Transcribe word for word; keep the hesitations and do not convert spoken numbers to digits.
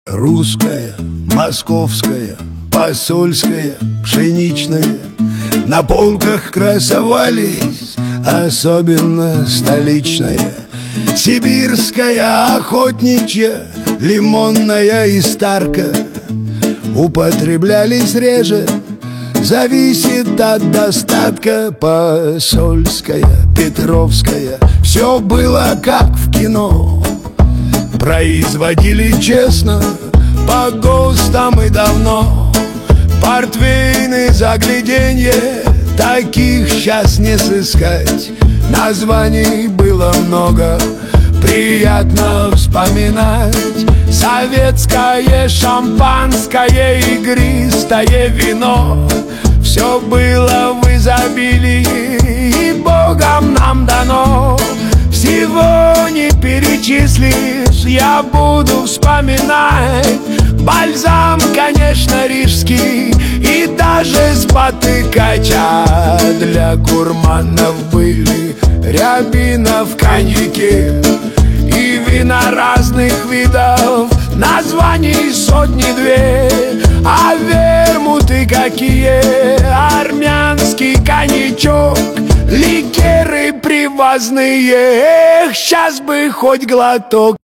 Русская, московская, посольская, пшеничная на полках красовались, особенно столичная. Сибирская, охотничья, лимонная и старка употреблялись реже, зависит от достатка. Посольская, петровская, все было как в кино. Производили честно, по ГОСТам и давно. Портвейны загляденье, таких сейчас не сыскать. Названий было много, приятно вспоминать. Советское шампанское, игристое вино, все было в изобилии и Богом нам дано. Всего не перечислишь, я буду вспоминать. Бальзам, конечно, рижский и даже спотыкач. А для гурманов были рябина в коньяке и вина разных видов, названий сотни-две. А вермуты какие, армянский коньячок, ликеры привозные, эх, сейчас бы хоть глоток.